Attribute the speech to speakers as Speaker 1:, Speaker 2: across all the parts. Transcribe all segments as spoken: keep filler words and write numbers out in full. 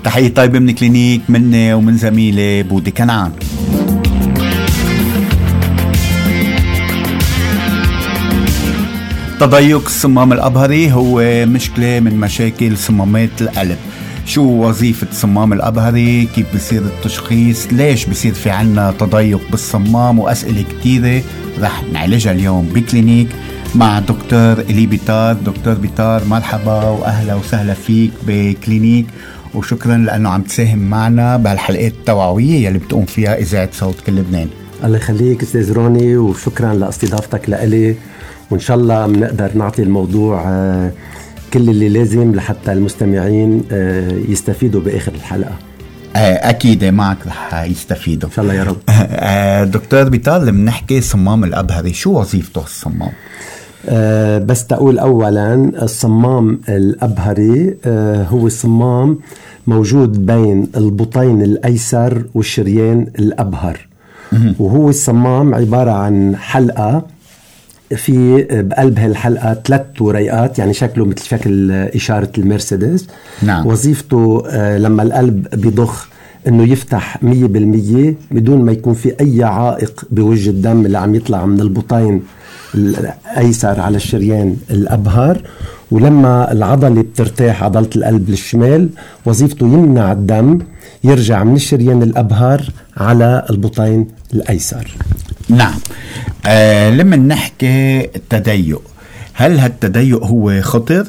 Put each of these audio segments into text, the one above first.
Speaker 1: تحية طيبة من كلينيك مني ومن زميلي بودي كنعان. تضيق الصمام الأبهري هو مشكلة من مشاكل صمامات القلب. شو وظيفة الصمام الأبهري؟ كيف بيصير التشخيص؟ ليش بيصير في عنا تضيق بالصمام؟ وأسئلة كتيرة رح نعالجها اليوم بكلينيك مع دكتور إلي بيطار. دكتور بيطار مرحبا وأهلا وسهلا فيك بكلينيك، وشكرا لأنه عم تساهم معنا بهالحلقات التوعوية يلي بتقوم فيها إذاعة صوت كل لبنان.
Speaker 2: الله يخليك أستاذ روني، وشكرا لاستضافتك لإلي، وإن شاء الله بنقدر نعطي الموضوع كل اللي لازم لحتى المستمعين يستفيدوا بآخر الحلقة.
Speaker 1: أكيد معك رح يستفيدوا
Speaker 2: إن شاء الله يا رب.
Speaker 1: دكتور بيطار، لما نحكي صمام الأبهري شو وظيفته الصمام؟
Speaker 2: أه بس تقول أولا الصمام الأبهري أه هو الصمام موجود بين البطين الأيسر والشريان الأبهر، وهو الصمام عبارة عن حلقة في بقلب هالحلقة ثلاث وريقات، يعني شكله مثل شكل إشارة المرسيدس.
Speaker 1: نعم.
Speaker 2: وظيفته أه لما القلب بيضخ انه يفتح مية بالمية بدون ما يكون في اي عائق بوجه الدم اللي عم يطلع من البطين الايسر على الشريان الابهر. ولما العضلة بترتاح، عضلة القلب للشمال، وظيفته يمنع الدم يرجع من الشريان الابهر على البطين الايسر.
Speaker 1: نعم. آه لما نحكي التضيق، هل هالتضيق هو خطر؟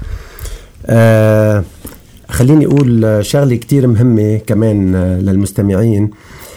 Speaker 2: آه خليني أقول شغلة كتير مهمة كمان للمستمعين.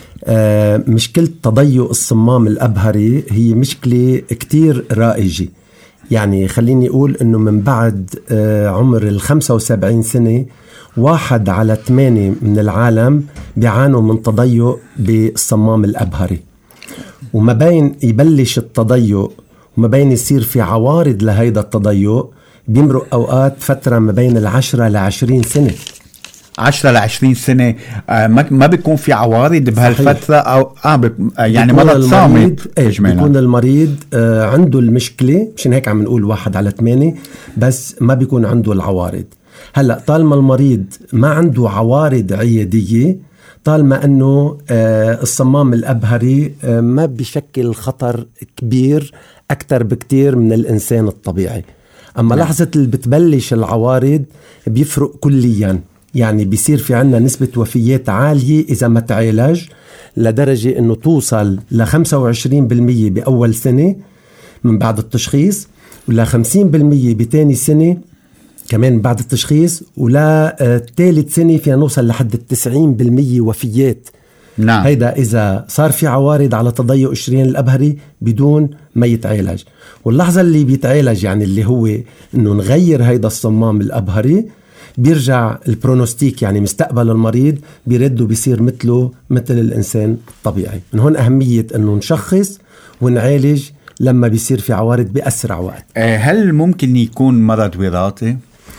Speaker 2: مشكلة تضيق الصمام الأبهري هي مشكلة كتير رائجة، يعني خليني أقول أنه من بعد عمر الخمسة وسبعين سنة واحد على ثمانية من العالم بيعانوا من تضيق بالصمام الأبهري، وما بين يبلش التضيق وما بين يصير في عوارض لهيدا التضيق بيمرق أوقات فترة ما بين العشرة لعشرين سنة.
Speaker 1: عشرة لعشرين سنة آه ما بيكون في عوارض بهالفترة، أو آه يعني مرض صامت.
Speaker 2: إيش بيكون المريض آه عنده المشكلة، مشان هيك عم نقول واحد على ثمانية، بس ما بيكون عنده العوارض. هلأ طالما المريض ما عنده عوارض عيادية، طالما أنه آه الصمام الأبهري آه ما بيشكل خطر كبير أكتر بكتير من الإنسان الطبيعي. أما نعم. لحظة اللي بتبلش العوارض بيفرق كليا، يعني بيصير في عنا نسبة وفيات عالية إذا ما تعالج، لدرجة أنه توصل لخمسة وعشرين بالمية بأول سنة من بعد التشخيص، ولا خمسين بالمية بتاني سنة كمان بعد التشخيص، ولا ثالث سنة فيها نوصل لحد التسعين بالمية وفيات.
Speaker 1: نعم.
Speaker 2: هيدا إذا صار في عوارض على تضيق الشريان الأبهري بدون ما يتعالج. واللحظة اللي بيتعالج، يعني اللي هو إنه نغير هيدا الصمام الأبهري، بيرجع البرونوستيك، يعني مستقبل المريض بيرد وبيصير مثله مثل الإنسان الطبيعي. من هون أهمية إنه نشخص ونعالج لما بيصير في عوارض بأسرع وقت.
Speaker 1: هل ممكن يكون مرض وراثي؟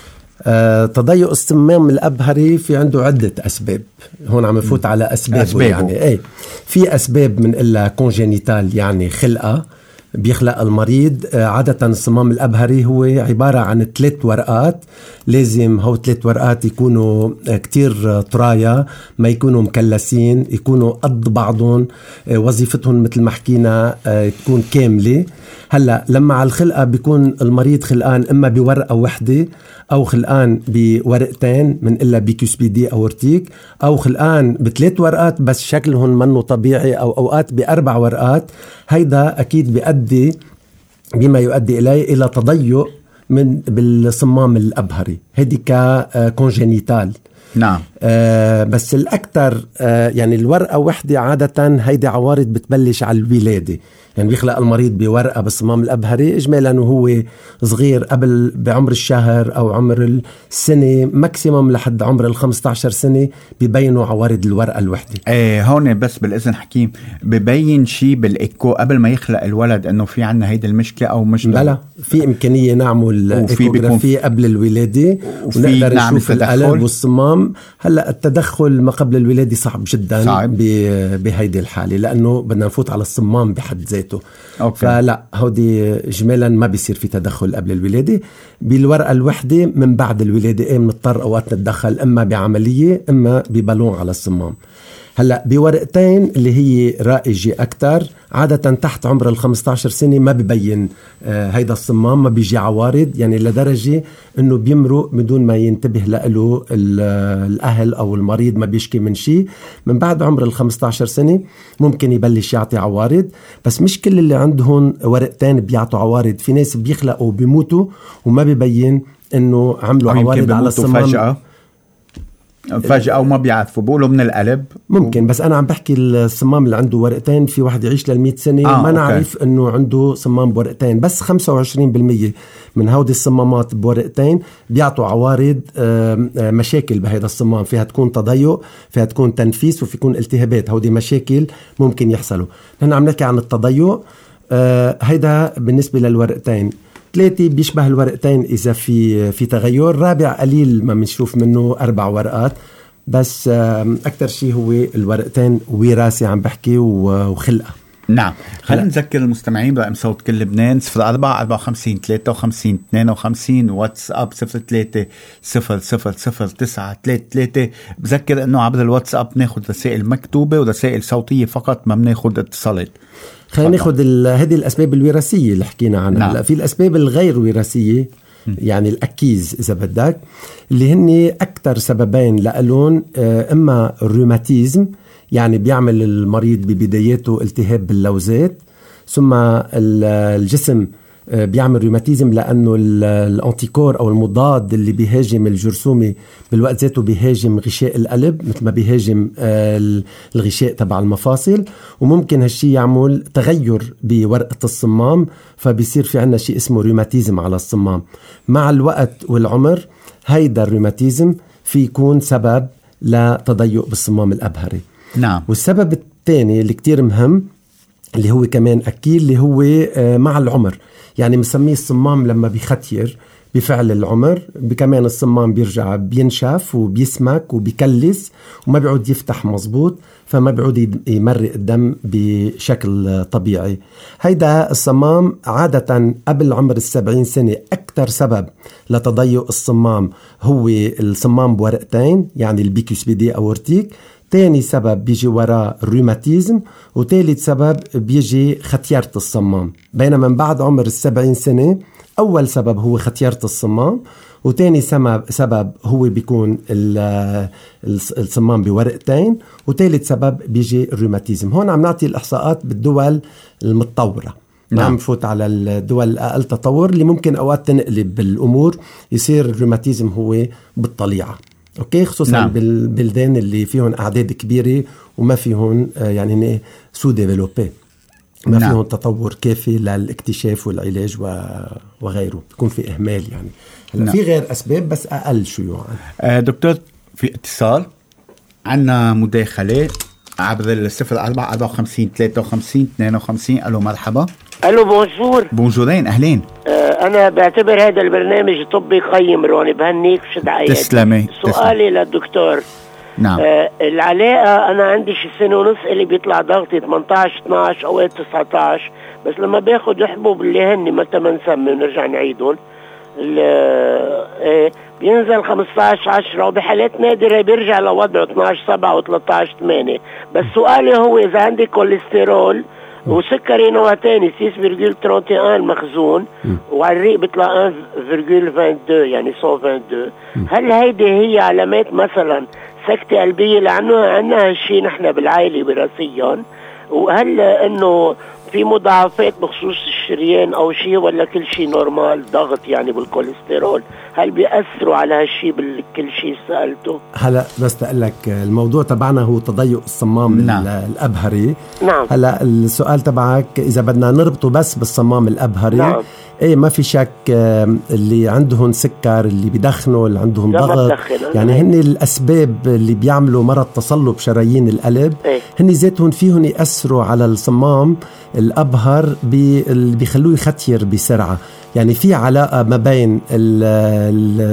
Speaker 2: آه، تضيق الصمام الأبهري في عنده عدة أسباب. هون عم نفوت على أسباب أسبابه. يعني ايه في أسباب من إلا كونجينيتال، يعني خلقة بيخلق المريض. آه، عادة الصمام الأبهري هو عبارة عن ثلاث ورقات، لازم هو ثلاث ورقات يكونوا آه كتير طرايا، ما يكونوا مكلسين، يكونوا قد بعضهم، آه وظيفتهم مثل ما حكينا آه تكون كاملة. هلأ لما على الخلقة بيكون المريض خلقان إما بورقة واحدة، أو خلقان بورقتين من إلا بيكوسبيدي أورتيك، أو خلقان بثلاث ورقات بس شكلهم منه طبيعي، أو أوقات بأربع ورقات. هيدا أكيد بيؤدي بما يؤدي إليه إلى تضيق من بالصمام الأبهري، هيدي كونجينيتال.
Speaker 1: نعم.
Speaker 2: آه بس الأكثر آه يعني الورقة وحدة عادة هيدي عوارض بتبلش على الولادة، يعني بيخلق المريض بورقة بالصمام الأبهري إجمالا وهو صغير، قبل بعمر الشهر أو عمر السنة ماكسيموم لحد عمر الخمسة عشر سنة بيبينوا عوارض الورقة الوحدة.
Speaker 1: ايه هون بس بالإذن حكيم، ببين شيء بالإيكو قبل ما يخلق الولد إنه في عنا هيدا المشكلة أو مش؟
Speaker 2: بلا، في إمكانية نعمل إيكوغرافية قبل الولادة ونقدر نشوف القلب والصمام الصمام. هلا التدخل ما قبل الولادة صعب جدا صعب. بهيدي الحالة لأنه بدنا نفوت على الصمام بحد ذاته. أوكي. فلا هودي جمالا ما بيصير في تدخل قبل الولادة. بالورقة الوحدة من بعد الولادة ايه بنضطر اوقات نتدخل اما بعملية اما ببالون على الصمام. هلا بورقتين اللي هي رائجة أكتر عادة تحت عمر الخمسة عشر سنة ما ببين آه هيدا الصمام، ما بيجي عوارض يعني لدرجة انه بيمرق بدون ما ينتبه له الاهل او المريض، ما بيشكي من شيء. من بعد عمر الخمسة عشر سنة ممكن يبلش يعطي عوارض، بس مش كل اللي عندهم ورقتين بيعطوا عوارض. في ناس بيخلقوا بيموتوا وما بيبين انه عملوا عوارض على الصمام
Speaker 1: فجأة فجأة أو ما بيعرفوا بقولوا من القلب
Speaker 2: ممكن. بس أنا عم بحكي الصمام اللي عنده ورقتين، في واحد يعيش للمئة سنة آه، ما نعرف أنه عنده صمام بورقتين. بس خمسة وعشرين بالمية من هودي الصمامات بورقتين بيعطوا عوارض مشاكل بهذا الصمام، فيها تكون تضيق، فيها تكون تنفيس، وفي يكون التهابات. هودي مشاكل ممكن يحصلوا. نحن عم نحكي عن التضيق. هيدا بالنسبة للورقتين. ثلاثة بيشبه الورقتين إذا في في تغير. رابع قليل ما بنشوف منه أربع ورقات. بس أكتر شيء هو الورقتين وراثي عم بحكي وخلقة.
Speaker 1: نعم. خلينا نذكر المستمعين برقم صوت كل لبنان صفر أربعة أربعة وخمسين ثلاثة وخمسين اثنين وخمسين، واتساب صفر ثلاثة صفر صفر صفر تسعة ثلاثة ثلاثة. بذكر أنه عبر الواتساب ناخد رسائل مكتوبة ورسائل صوتية فقط، ما بناخد اتصالات.
Speaker 2: خلينا ناخد هذه الأسباب الوراثية اللي حكينا عنها. نعم. في الأسباب الغير وراثية يعني الأكيز إذا بدك، اللي هن أكتر سببين لألون. إما الروماتيزم يعني بيعمل المريض ببداياته التهاب باللوزات، ثم الجسم بيعمل روماتيزم لأنه الأنتيكور أو المضاد اللي بيهاجم الجرثومة بالوقت ذاته بيهاجم غشاء القلب مثل ما بيهاجم الغشاء تبع المفاصل. وممكن هالشي يعمل تغير بورقة الصمام، فبيصير في عنا شيء اسمه روماتيزم على الصمام. مع الوقت والعمر هيدا الروماتيزم في يكون سبب لتضيق بالصمام الأبهري.
Speaker 1: نعم.
Speaker 2: والسبب الثاني اللي كتير مهم اللي هو كمان أكيد اللي هو مع العمر، يعني مسميه الصمام لما بيختير بفعل العمر. كمان الصمام بيرجع بينشف وبيسمك وبيكلس وما بيعود يفتح مزبوط، فما بيعود يمرق الدم بشكل طبيعي. هيدا الصمام عادة قبل عمر السبعين سنة أكتر سبب لتضيق الصمام هو الصمام بورقتين يعني البيكوسبيدي أورتيك. تاني سبب بيجي وراء الروماتيزم، وثالث سبب بيجي ختيارة الصمام. بينما من بعد عمر السبعين سنة أول سبب هو ختيارة الصمام، وتاني سبب, سبب هو بيكون الصمام بورقتين، وثالث سبب بيجي الروماتيزم. هون عم نعطي الإحصاءات بالدول المتطورة. نعم. عم فوت على الدول الأقل تطور اللي ممكن أوقات تنقلب بالأمور، يصير الروماتيزم هو بالطليعة. اوكي، خصوصا نعم. بالبلدان اللي فيهم اعداد كبيره وما فيهم يعني سو ديفلوبي، ما نعم. فيهم تطور كافي للاكتشاف والعلاج وغيره، بيكون في اهمال يعني. نعم. في غير اسباب بس اقل شيوعا.
Speaker 1: آه دكتور، في اتصال عنا مداخله عبر الصفر أربعة أربعة وخمسين ثلاثة وخمسين اثنين وخمسين. الو مرحبا.
Speaker 3: الو بونجور.
Speaker 1: بونجورين، اهلين.
Speaker 3: أنا بعتبر هذا البرنامج طبي قيم روني، بهنيك وشد عيادي.
Speaker 1: تسلمي.
Speaker 3: سؤالي للدكتور.
Speaker 1: نعم.
Speaker 3: آه العلاقة أنا عندي شي سنة ونص اللي بيطلع ضغطي ثمانية عشر اثنا عشر أو تسعة عشر، بس لما باخد حبوب اللي هني متى ما نسمي ونرجع نعيدهم آه بينزل خمسة عشر عشرة، وبحالات نادرة بيرجع لوضعه اثنا عشر سبعة و ثلاثة عشر ثمانية. بس سؤالي هو إذا عندي كوليسترول وسكري نوع تاني ستة فاصلة واحد وثلاثين مخزون وعلى الريق بيطلع واحد فاصلة اثنين وعشرين يعني مئة واثنين وعشرين، هل هيدي هي علامات مثلا سكتة قلبية؟ لأنه عنا هالشي نحن بالعائلة وراثيا، وهل انه في مضاعفات بخصوص الشريان او شيء ولا كل شيء نورمال ضغط يعني بالكوليسترول؟ هل بيأثروا على هالشيء بالكل شيء سألته؟
Speaker 2: هلا بس أقول لك الموضوع تبعنا هو تضيق الصمام. نعم. الأبهري.
Speaker 3: نعم.
Speaker 2: هلا السؤال تبعك إذا بدنا نربطه بس بالصمام الأبهري. نعم. ايه ما في شك اللي عندهم سكر، اللي بيدخنوا، اللي عندهم ضغط، يعني هن الأسباب اللي بيعملوا مرض تصلب شرايين القلب. ايه؟ هن ذاتهم فيهم يأثروا على الصمام الأبهر اللي بيخلوه يختير بسرعة. يعني في علاقة ما بين ال ال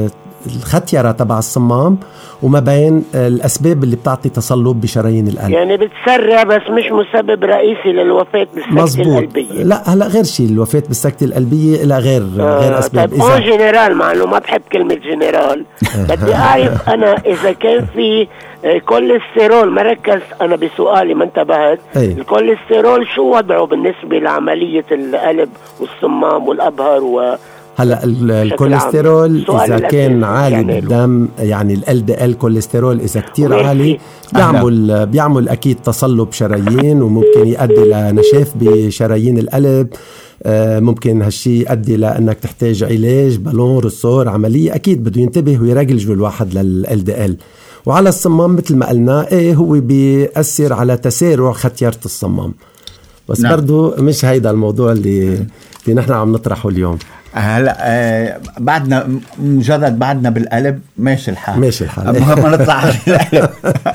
Speaker 2: الختيرة تبع الصمام وما بين الأسباب اللي بتعطي تصلب بشرايين القلب.
Speaker 3: يعني بتسرع بس مش مسبب رئيسي للوفاة بالسكتة القلبية.
Speaker 2: لا هلا غير شيء، الوفاة بالسكتة القلبية إلى غير آه غير أسباب.
Speaker 3: طيب إذا جنرال، مع إنه ما بحب كلمة جنرال بدي أعرف أنا إذا كان في كوليسترول، ما ركزت أنا بسؤالي ما انتبهت. أي. الكوليسترول شو وضعه بالنسبة لعملية القلب والصمام والأبهر و
Speaker 2: هلا الكوليسترول اذا كان عالي بالدم، يعني ال دي ال كوليسترول اذا كتير عالي بيعمل بيعمل اكيد تصلب شرايين، وممكن يؤدي لنشاف بشرايين القلب. ممكن هالشي يؤدي لانك تحتاج علاج، بالون، رسور، عمليه. اكيد بده ينتبه ويراجل الواحد لل دي ال. وعلى الصمام مثل ما قلنا ايه هو بيأثر على تسارع ختيارة الصمام، بس نعم. برضو مش هيدا الموضوع اللي اللي نحن عم نطرحه اليوم.
Speaker 1: هلا آه بعدنا مجرد بعدنا بالقلب ماشي الحال
Speaker 2: ماشي الحال
Speaker 1: ما نطلع بالقلب.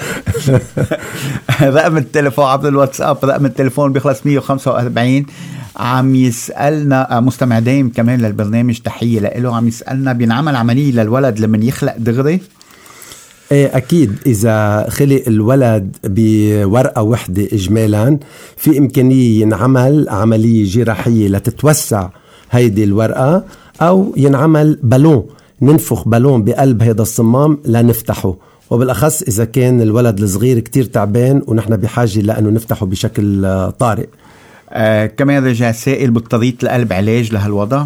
Speaker 1: رقم التليفون عبر الواتساب، رقم التليفون بيخلص مية وخمسة وأربعين. عم يسألنا مستمع دايم كمان للبرنامج، تحية له، عم يسألنا بينعمل عملية للولد لمن يخلق دغري؟
Speaker 2: ايه اكيد، اذا خلق الولد بورقة وحدة اجمالا في امكانية ينعمل عملية جراحية لتتوسع هيدي الورقة، أو ينعمل بالون، ننفخ بالون بقلب هيدا الصمام لنفتحه، وبالأخص إذا كان الولد الصغير كتير تعبان ونحن بحاجة لأنه نفتحه بشكل طارئ.
Speaker 1: آه كمان رجع سائل بطارية القلب علاج لهالوضع؟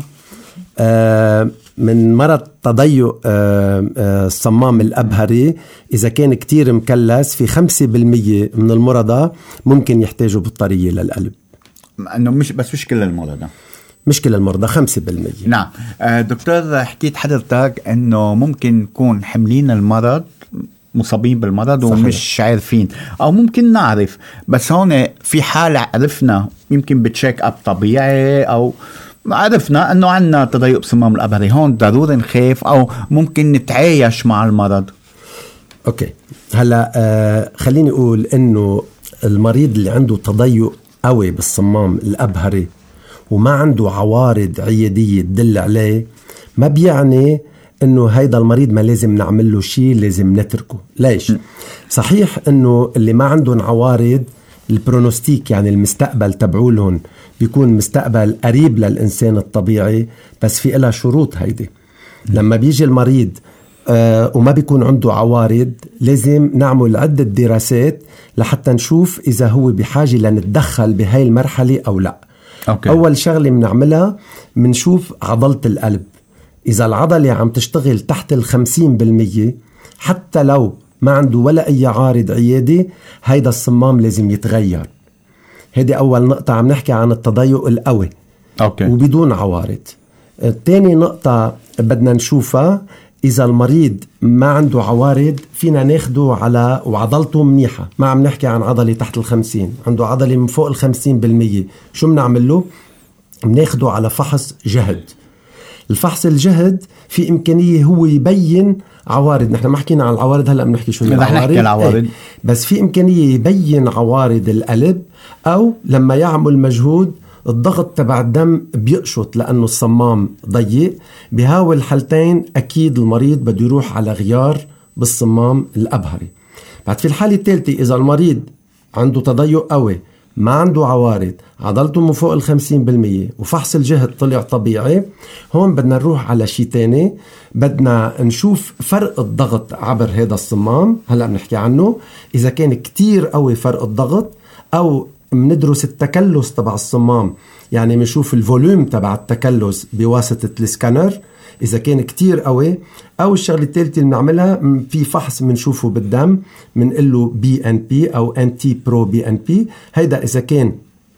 Speaker 2: آه من مرض تضيق آه آه الصمام الأبهري إذا كان كتير مكلس، في خمسة بالمية من المرضى ممكن يحتاجوا بطارية للقلب.
Speaker 1: أنه مش بس مش كل المرضى،
Speaker 2: مش كل المرضى، خمسة بالمية.
Speaker 1: نعم. آه دكتور، حكيت حضرتك أنه ممكن نكون حملين المرض، مصابين بالمرض ومش عارفين، أو ممكن نعرف بس هون في حالة عرفنا يمكن بتشيك أب طبيعي أو عرفنا أنه عنا تضيق بصمام الأبهري، هون ضروري نخاف أو ممكن نتعايش مع المرض؟
Speaker 2: أوكي هلأ آه خليني أقول أنه المريض اللي عنده تضيق قوي بالصمام الأبهري وما عنده عوارض عيادية تدل عليه، ما بيعني انه هيدا المريض ما لازم نعمل له شيء، لازم نتركه. ليش؟ صحيح انه اللي ما عندهم عوارض البرونوستيك، يعني المستقبل تبعولهم بيكون مستقبل قريب للإنسان الطبيعي، بس في إلها شروط. هيدي لما بيجي المريض آه وما بيكون عنده عوارض، لازم نعمل عدة دراسات لحتى نشوف إذا هو بحاجة لنتدخل بهاي المرحلة أو لا. أوكي. أول شغلة بنعملها بنشوف عضلة القلب، إذا العضلة عم تشتغل تحت الخمسين بالمية حتى لو ما عنده ولا أي عارض عيادي، هيدا الصمام لازم يتغير. هيدي أول نقطة، عم نحكي عن التضيق القوي. أوكي. وبدون عوارض. الثاني نقطة بدنا نشوفها، إذا المريض ما عنده عوارض فينا ناخده على وعضلته منيحة، ما عم نحكي عن عضلة تحت الخمسين، عنده عضلة من فوق الخمسين بالمية، شو بنعمل له؟ بناخده على فحص جهد. الفحص الجهد في إمكانية هو يبين عوارض، نحن ما حكينا عن العوارض، هلأ بنحكي شو هي العوارض. العوارض. ايه. بس في إمكانية يبين عوارض القلب، أو لما يعمل مجهود الضغط تبع الدم بيقشط لأنه الصمام ضيق. بهاول الحالتين أكيد المريض بده يروح على غيار بالصمام الأبهري. بعد في الحالة الثالثة، إذا المريض عنده تضيق قوي، ما عنده عوارض، عضلته من فوق الخمسين بالمية، وفحص الجهد طلع طبيعي، هون بدنا نروح على شيء تاني، بدنا نشوف فرق الضغط عبر هذا الصمام. هلأ بنحكي عنه، إذا كان كتير قوي فرق الضغط، أو مندرس التكلس تبع الصمام، يعني منشوف الفوليوم تبع التكلس بواسطة السكانر إذا كان كتير قوي. أو الشغلة الثالثة اللي بنعملها في فحص منشوفه بالدم، منقله بي ان بي أو انتي برو بي ان بي، هيدا إذا كان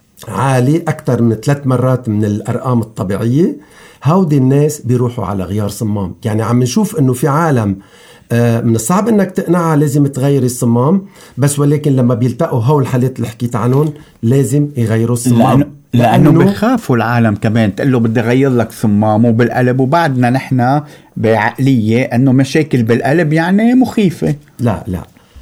Speaker 2: عالي أكتر من ثلاث مرات من الأرقام الطبيعية، هودي الناس بيروحوا على غيار صمام. يعني عم نشوف إنه في عالم آه من الصعب انك تقنعها لازم تغير الصمام، بس ولكن لما بيلتقوا هول الحالات اللي حكيت عنهم لازم يغيروا الصمام،
Speaker 1: لأنه, لأنه بخافوا العالم كمان تقول له بدي غير لك صمامه بالقلب، وبعدنا نحن بعقلية انه مشاكل بالقلب يعني مخيفة.
Speaker 2: لا لا،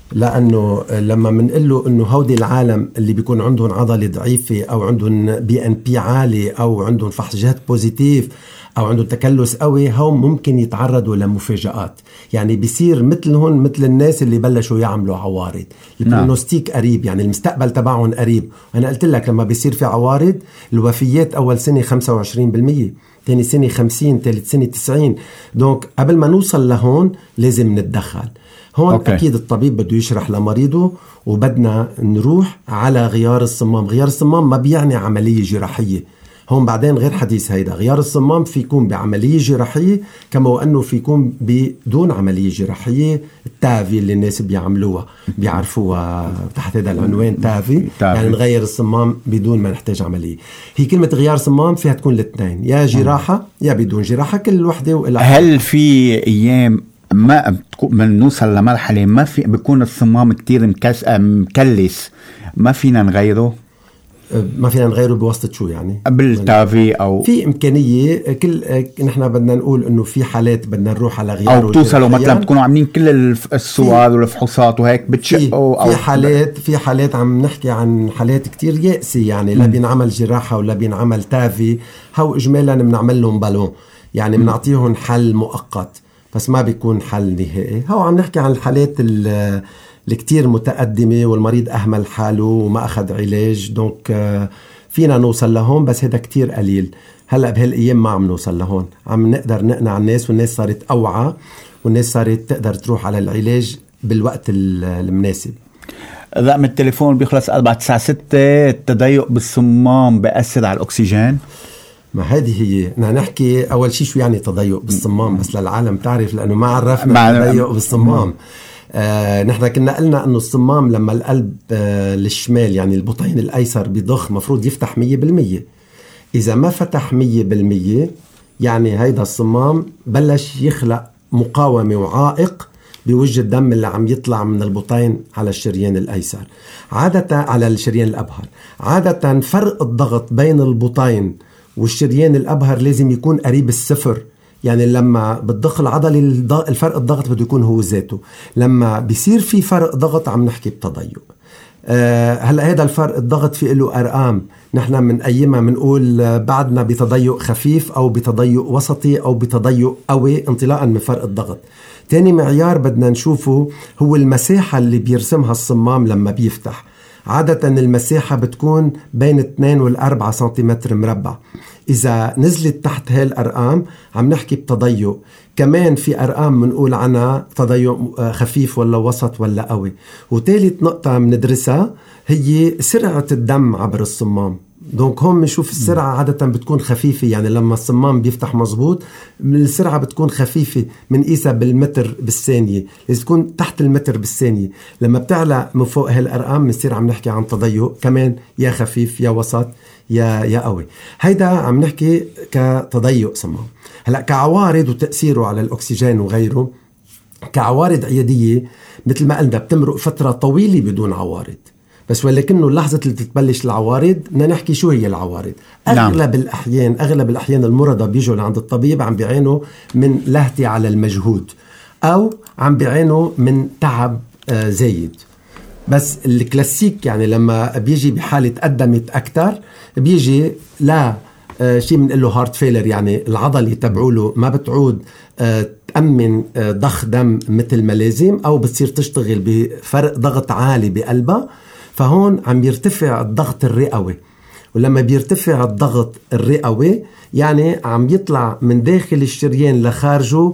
Speaker 2: لأنه لما منقل له إنه هودي العالم اللي بيكون عندهم عضلة ضعيفة، أو عندهم بي ان بي عالي، أو عندهم فحص جهد بوزيتيف، أو عنده تكلس قوي، هم ممكن يتعرضوا لمفاجآت. يعني بيصير مثلهم مثل الناس اللي بلشوا يعملوا عوارض. البرونوستيك قريب، يعني المستقبل تبعهم قريب. أنا قلت لك لما بيصير في عوارض الوفيات أول سنة خمسة وعشرين بالمية، تاني سنة خمسين، ثالث سنة تسعين. دونك قبل ما نوصل لهون لازم نتدخل. هون أوكي. أكيد الطبيب بده يشرح لمريضه، وبدنا نروح على غيار الصمام. غيار الصمام ما بيعني عملية جراحية، هون بعدين غير حديث. هيدا غيار الصمام في يكون بعملية جراحية كما وأنه في يكون بدون عملية جراحية. التافي اللي الناس بيعملوها بيعرفوها تحت هذا العنوان تافي، يعني نغير الصمام بدون ما نحتاج عملية. هي كلمة غيار صمام فيها تكون الاثنين، يا جراحة يا بدون جراحة، كل وحدة وإلى.
Speaker 1: هل في أيام ما من نوصل لمرحلة ما في بيكون الصمام كتير مكلس ما فينا نغيره؟
Speaker 2: ما فينا نغيره بواسطة شو يعني؟
Speaker 1: بالتافي أو
Speaker 2: في إمكانية. كل نحن بدنا نقول إنه في حالات بدنا نروح على غيار،
Speaker 1: أو توصلوا مثلا بتكونوا عاملين كل الصور والفحوصات وهيك بتشقوا.
Speaker 2: في, في حالات في حالات عم نحكي عن حالات كتير يأسي، يعني لا بينعمل جراحة ولا بينعمل تافي. هاو إجمالا بنعمل لهم بالون، يعني بنعطيهم حل مؤقت بس ما بيكون حل نهائي. هاو عم نحكي عن الحالات اللي كتير متقدمة والمريض أهمل حاله وما أخذ علاج. دونك فينا نوصل لهون، بس هذا كتير قليل. هلأ بهالأيام ما عم نوصل لهون، عم نقدر نقنع الناس، والناس صارت أوعى، والناس صارت تقدر تروح على العلاج بالوقت المناسب.
Speaker 1: رقم التليفون بيخلص أربعة تسعة ستة. التضيق بالصمام بيأثر على الأكسجين؟
Speaker 2: ما هذه هي بدنا نحكي أول شيء شو يعني تضيق بالصمام، بس للعالم تعرف، لأنه ما عرفنا تضيق بالصمام. آه نحن كنا قلنا أنه الصمام لما القلب آه للشمال، يعني البطين الأيسر بيضخ، مفروض يفتح مية بالمية. إذا ما فتح مية بالمية يعني هيدا الصمام بلش يخلق مقاومة وعائق بوجه الدم اللي عم يطلع من البطين على الشريان الأيسر، عادة على الشريان الأبهر. عادة فرق الضغط بين البطين والشريان الأبهر لازم يكون قريب الصفر. يعني لما بالضغط العضلي الفرق الضغط بده يكون هو ذاته. لما بيصير في فرق ضغط عم نحكي بتضيق. أه هلأ هذا الفرق الضغط في له أرقام، نحن من أيما منقول بعدنا بتضيق خفيف أو بتضيق وسطي أو بتضيق قوي انطلاقا من فرق الضغط. تاني معيار بدنا نشوفه هو المساحة اللي بيرسمها الصمام لما بيفتح. عادة المساحة بتكون بين اثنين والأربعة سنتيمتر مربع. إذا نزلت تحت هاي الأرقام عم نحكي بتضيق. كمان في أرقام منقول عنها تضيق خفيف ولا وسط ولا قوي. وثالث نقطة مندرسها هي سرعة الدم عبر الصمام. دونك هم نشوف السرعة عادة بتكون خفيفة، يعني لما الصمام بيفتح مزبوط السرعة بتكون خفيفة، من قيسها بالمتر بالثانية، لازم تكون تحت المتر بالثانية. لما بتعلى من فوق هالأرقام بنصير عم نحكي عن تضيق كمان، يا خفيف يا وسط يا يا قوي. هيدا عم نحكي كتضيق صمام. هلا كعوارض وتأثيره على الأكسجين وغيره، كعوارض عيادية مثل ما قلنا بتمرق فترة طويلة بدون عوارض، بس ولكنه اللحظة اللي تتبلش العوارض بدنا نحكي شو هي العوارض. أغلب نعم. الأحيان أغلب الأحيان المرضى بيجوا لعند الطبيب عم بيعانوا من لهتي على المجهود، أو عم بيعانوا من تعب آه زايد. بس الكلاسيك يعني لما بيجي بحالة قدمت أكتر بيجي لا آه شيء من له هارت فيلر، يعني العضلة تبعوله ما بتعود آه تأمن آه ضخ دم مثل ما لازم، أو بتصير تشتغل بفرق ضغط عالي بقلبها. فهون عم يرتفع الضغط الرئوي، ولما بيرتفع الضغط الرئوي يعني عم يطلع من داخل الشريان لخارجه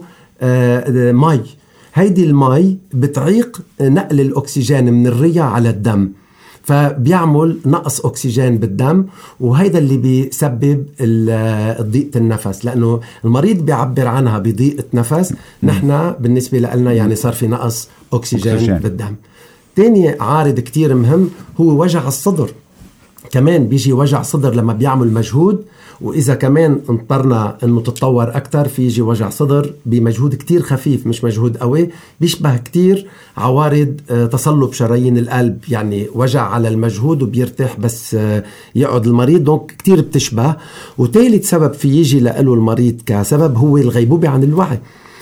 Speaker 2: آه مي. هيدي المي بتعيق نقل الأكسجين من الرئة على الدم، فبيعمل نقص أكسجين بالدم، وهيدا اللي بيسبب ضيقة النفس، لأنه المريض بيعبر عنها بضيقة نفس. نحن بالنسبة لنا يعني صار في نقص أكسجين, أكسجين. بالدم. تاني عارض كتير مهم هو وجع الصدر. كمان بيجي وجع صدر لما بيعمل مجهود، وإذا كمان انطرنا أنه تتطور أكتر في يجي وجع صدر بمجهود كتير خفيف مش مجهود قوي، بيشبه كتير عوارض تصلب شرايين القلب، يعني وجع على المجهود وبيرتاح بس يقعد المريض، دونك كتير بتشبه. وثالث سبب في يجي لقله المريض كسبب هو الغيبوبة عن الوعي.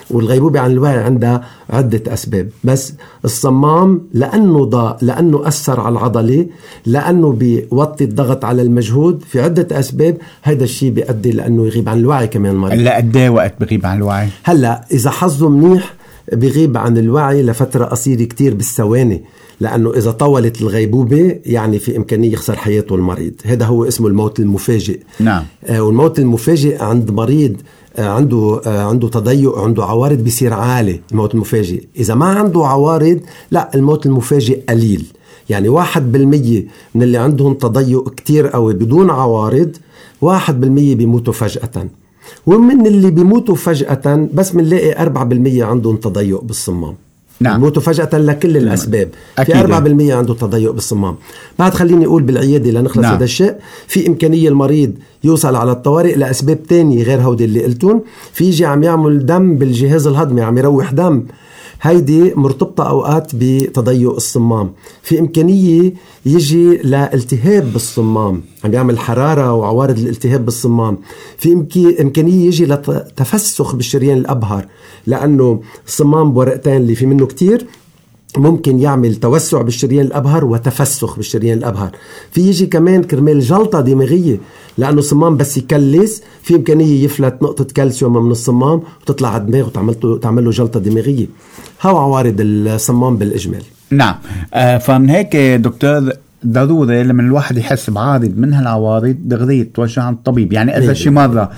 Speaker 2: والغيبوبة عن الوعي عندها عدة أسباب، بس الصمام لأنه ضاء، لأنه أثر على العضلة، لأنه بيوطي الضغط على المجهود، في عدة أسباب هذا الشيء بيؤدي لأنه يغيب عن الوعي كمان المريض.
Speaker 1: هلا قد ايه وقت بغيب عن الوعي؟
Speaker 2: هلا إذا حظه منيح بيغيب عن الوعي لفترة قصيرة كتير بالثواني، لأنه إذا طولت الغيبوبة يعني في إمكانية يخسر حياته المريض. هذا هو اسمه الموت المفاجئ.
Speaker 1: نعم.
Speaker 2: آه والموت المفاجئ عند مريض آه عنده آه عنده تضيق، عنده عوارض بيصير عالي الموت المفاجئ. إذا ما عنده عوارض لا، الموت المفاجئ قليل، يعني واحد بالمية من اللي عندهم تضيق كتير قوي بدون عوارض، واحد بالمية بيموتوا فجأة. ومن اللي بيموتوا فجأة بس منلاقي أربعة بالمية عندهم تضيق بالصمام.
Speaker 1: نعم.
Speaker 2: بيموتوا فجأة لكل الأسباب.
Speaker 1: أكيد.
Speaker 2: في أربعة بالمية عنده تضيق بالصمام. بعد خليني أقول بالعيادة لنخلص
Speaker 1: نعم.
Speaker 2: هذا الشيء، في إمكانية المريض يوصل على الطوارئ لأسباب تانية غير هودي اللي قلتون. في يجي عم يعمل دم بالجهاز الهضمي، عم يروح دم، هيدي مرتبطة أوقات بتضيق الصمام. في إمكانية يجي لالتهاب بالصمام، عم يعمل حرارة وعوارض الالتهاب بالصمام. في إمكانية يجي لتفسخ بالشريان الأبهر، لأنه الصمام بورقتين اللي في منه كتير ممكن يعمل توسع بالشريان الأبهر وتفسخ بالشريان الأبهر. في يجي كمان كرمال جلطة دماغية، لأنه الصمام بس يكلس في إمكانية يفلت نقطة كالسيوم من الصمام وتطلع على الدماغ وتعمل له جلطة دماغية. هاو عوارض الصمام بالإجمال.
Speaker 1: نعم. آه فمن هيك دكتور ضروري لما الواحد يحس بعارض من هالعوارض دغري يتوجه عند الطبيب. يعني إذا شي مرة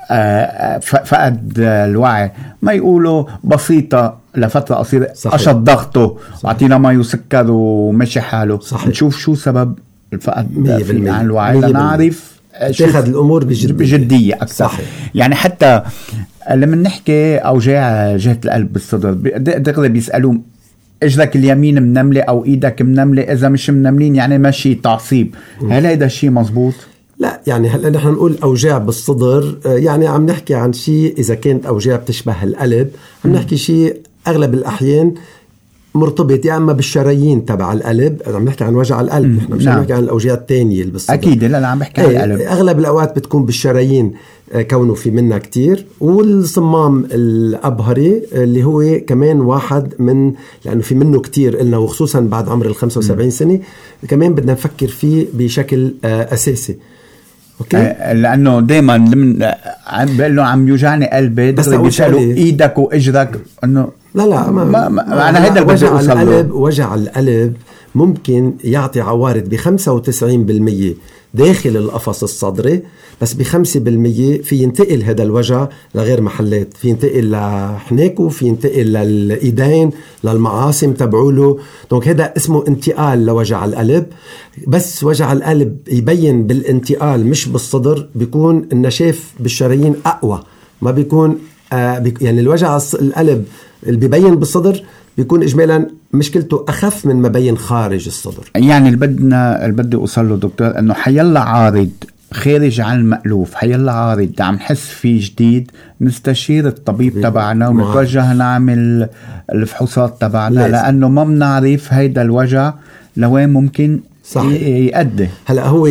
Speaker 1: آه فقد الوعي ما يقولوا بسيطة لفترة قصيرة أشد ضغطه وعطينا ما يسكر ومشي حاله.
Speaker 2: صحيح.
Speaker 1: نشوف شو سبب الفقد عن الوعي
Speaker 2: لنعرف تاخد الأمور بجدية,
Speaker 1: بجدية أكثر.
Speaker 2: صحيح.
Speaker 1: يعني حتى لما نحكي أوجاع جهة القلب بالصدر دغري بيسألون اجرك اليمين منملة او ايدك منملة، اذا مش منملين يعني ماشي تعصيب. هل هذا الشيء مزبوط؟
Speaker 2: لا، يعني هلا نحن نقول اوجاع بالصدر، يعني عم نحكي عن شيء اذا كانت اوجاع بتشبه القلب، عم نحكي شيء اغلب الاحيان مرتبط يا اما بالشرايين تبع القلب. عم نحكي عن وجع القلب، نحن مش عم نحكي عن الاوجاع الثانيه اللي بالصدر.
Speaker 1: اكيد لا لا عم بحكي عن القلب.
Speaker 2: اغلب الاوقات بتكون بالشرايين كونه في منها كتير، والصمام الأبهري اللي هو كمان واحد من، لأنه في منه كتير قلنا، وخصوصا بعد عمر الخمسة وسبعين سنة كمان بدنا نفكر فيه بشكل أساسي. أوكي؟
Speaker 1: لأنه دايما لمن عم بقول له عم يوجعني قلبي بس بيسألوا إيدك وإجرك إنه
Speaker 2: لا لا ما,
Speaker 1: ما, ما أنا هيدا
Speaker 2: وجع القلب. وجع القلب ممكن يعطي عوارض بخمسة وتسعين بالمية داخل القفص الصدري، بس بخمسة بالمية في ينتقل هذا الوجع لغير محلات، في ينتقل لحناكه، في ينتقل للإيدين، للمعاصم تبعوله. دونك هذا اسمه انتقال لوجع القلب. بس وجع القلب يبين بالانتقال مش بالصدر، بيكون النشاف بالشرايين أقوى، ما بيكون آه بيك يعني الوجع القلب اللي بيبين بالصدر بيكون إجمالا مشكلته أخف من ما بين خارج الصدر.
Speaker 1: يعني اللي بدنا اللي بدي أوصل له دكتور أنه حيلا عارض خارج عن المألوف، حيلا عارض عم نحس فيه جديد، نستشير الطبيب تبعنا ونتوجه نعمل الفحوصات تبعنا، لأنه ما بنعرف هيدا الوجع لوين ممكن صح يؤدي.
Speaker 2: هلا هو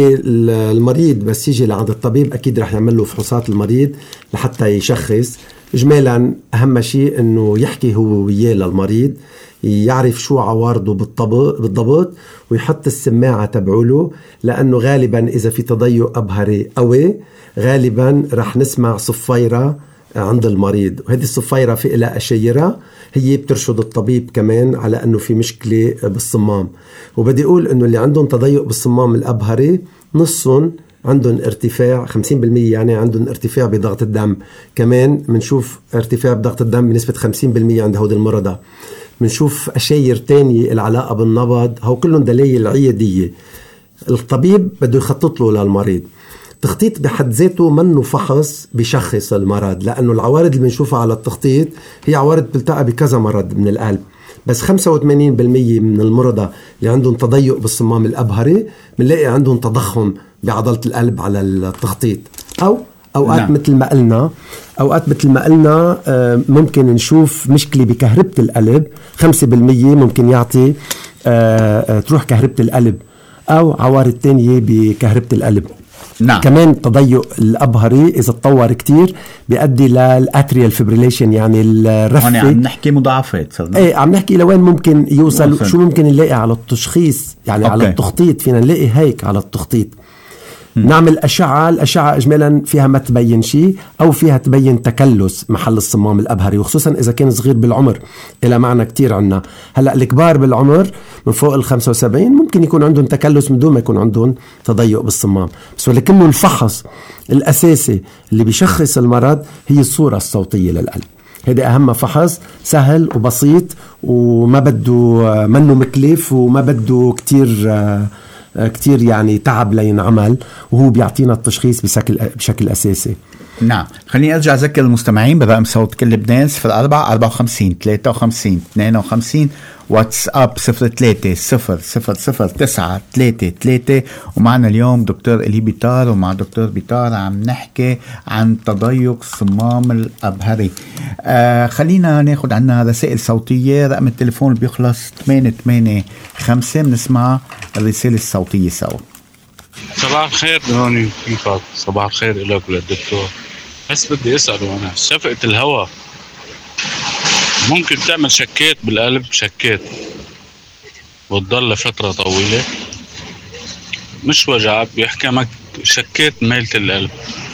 Speaker 2: المريض بس يجي لعند الطبيب أكيد رح يعمل له فحوصات المريض لحتى يشخص. إجمالا أهم شيء أنه يحكي هو وياه للمريض، يعرف شو عوارضه بالضبط ويحط السماعة تبعوله، لأنه غالبا إذا في تضيق أبهري قوي غالبا رح نسمع صفيرة عند المريض، وهذه الصفيرة في إلى أشيرة هي بترشد الطبيب كمان على أنه في مشكلة بالصمام. وبدي أقول أنه اللي عندهم تضيق بالصمام الأبهري نصهم عندهم ارتفاع خمسين بالمية، يعني عندهم ارتفاع بضغط الدم. كمان منشوف ارتفاع بضغط الدم بنسبة خمسين بالمية عند هود المرضى. منشوف أشير تانية العلاقة بالنبض، هو كلهم دلائل عيادية. الطبيب بده يخطط له للمريض. التخطيط بحد ذاته منه فحص بشخص المرض، لأنه العوارض اللي بنشوفها على التخطيط هي عوارض بتلتقى بكذا مرض من القلب. بس خمسة وثمانين بالمية من المرضى اللي عندهم تضيق بالصمام الأبهري بنلاقي عندهم تضخم بعضلة القلب على التخطيط. أو أوقات نعم. مثل ما قلنا أوقات مثل ما قلنا ممكن نشوف مشكلة بكهربة القلب. خمسة بالمية ممكن يعطي تروح كهربة القلب، أو عوارض تانية بكهربة القلب. نعم. كمان تضيق الأبهري إذا تطور كتير بيؤدي للأتريال فيبريليشن، يعني الرفة.
Speaker 1: يعني عم نحكي مضاعفات صرنا.
Speaker 2: ايه عم نحكي لوين ممكن يوصل وصل. شو ممكن نلاقي على التشخيص يعني أوكي. على التخطيط فينا نلاقي هيك على التخطيط م. نعمل أشعة. الأشعة إجمالا فيها ما تبين شيء أو فيها تبين تكلس محل الصمام الأبهري، وخصوصا إذا كان صغير بالعمر إلى معنى كتير عنا. هلأ الكبار بالعمر من فوق الخمسة وسبعين ممكن يكون عندهم تكلس من دون ما يكون عندهم تضيق بالصمام، بس ولكنه الفحص الأساسي اللي بيشخص المرض هي الصورة الصوتية للقلب. هذا أهم فحص، سهل وبسيط وما بده منه مكلف وما بده كتير كتير يعني تعب لينعمل، وهو بيعطينا التشخيص بشكل بشكل أساسي.
Speaker 1: نعم. خليني أرجع أذكر المستمعين برقم صوت كل لبنان صفر أربعة أربعة وخمسين ثلاثة وخمسين اثنين وخمسين، واتساب صفر ثلاثة صفر صفر صفر تسعة ثلاثة ثلاثة. ومعنا اليوم دكتور إلي بيطار، ومع دكتور بيطار عم نحكي عن تضيق الصمام الأبهري. آه خلينا ناخد عنا رسائل صوتية. رقم التليفون بيخلص ثمانية ثمانية خمسة، بنسمع الرسالة الصوتية سوا.
Speaker 4: صباح الخير دوني، كيفك؟ صباح الخير إليك وللدكتور. بس بدي أسأله أنا، شفقة الهواء ممكن تعمل شكات بالقلب؟ شكات وتضل فترة طويلة مش وجع، بيحكمك شكات ميلة القلب.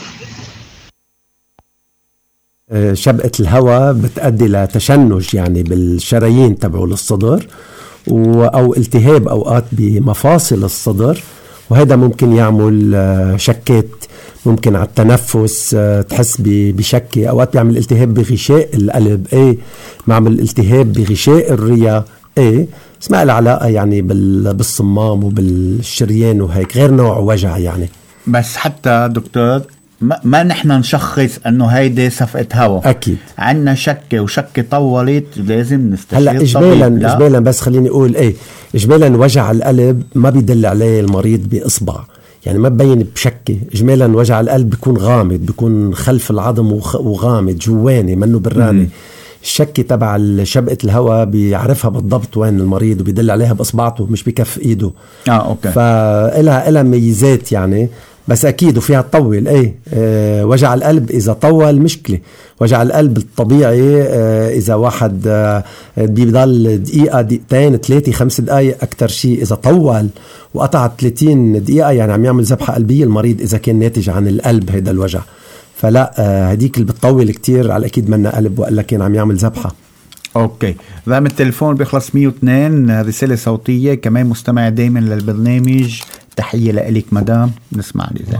Speaker 2: شبقة الهواء بتؤدي لتشنج يعني بالشرايين تبعه للصدر، أو التهاب أوقات بمفاصل الصدر، وهذا ممكن يعمل شكات. ممكن على التنفس تحس بشكة، أوقات بيعمل التهاب بغشاء القلب، ايه معمل التهاب بغشاء الرئة، ايه اسمها العلاقة يعني بالصمام وبالشريان وهيك، غير نوع وجع يعني.
Speaker 1: بس حتى دكتور ما, ما نحن نشخص انه هيدي صفقة هوا،
Speaker 2: اكيد
Speaker 1: عنا شكة وشكة طولت لازم نستشير
Speaker 2: هلا اجمالا اجمالا بس خليني اقول ايه اجمالا وجع القلب ما بيدل عليه المريض باصبع، يعني ما ببين بشكة. اجمالا وجع القلب بيكون غامض، بيكون خلف العظم وغامض جواني منه براني. الشكة تبع شبقة الهواء بيعرفها بالضبط وين المريض وبيدل عليها باصبعته مش بكف ايده.
Speaker 1: اه اوكي.
Speaker 2: فإلها إلها ميزات يعني، بس أكيد وفيها تطول. ايه اه وجع القلب إذا طول مشكلة. وجع القلب الطبيعي اه إذا واحد اه بيضل دقيقة دقيقتين ثلاثة خمس دقايق أكتر شيء. إذا طول وقطع ثلاثين دقيقة يعني عم يعمل ذبحة قلبية المريض إذا كان ناتج عن القلب هيدا الوجع. فلا اه هديك اللي بتطول كتير على أكيد منا قلب وقال لك كان عم يعمل ذبحة.
Speaker 1: اوكي. رقم التليفون بيخلص مية واثنين. رسالة صوتية كمان مستمع دايما للبرنامج. تحية لك مدام، نسمع لي.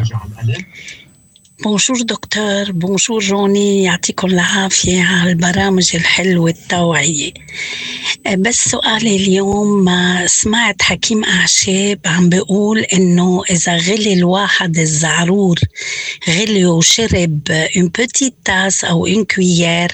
Speaker 5: بونجور دكتور، بونجور روني، يعطيكم العافية على البرامج الحلوة التوعية. بس سؤالي اليوم، ما سمعت حكيم أعشاب عم بيقول إنه إذا غلي الواحد الزعرور غلي وشرب un petit tasse أو un cuillère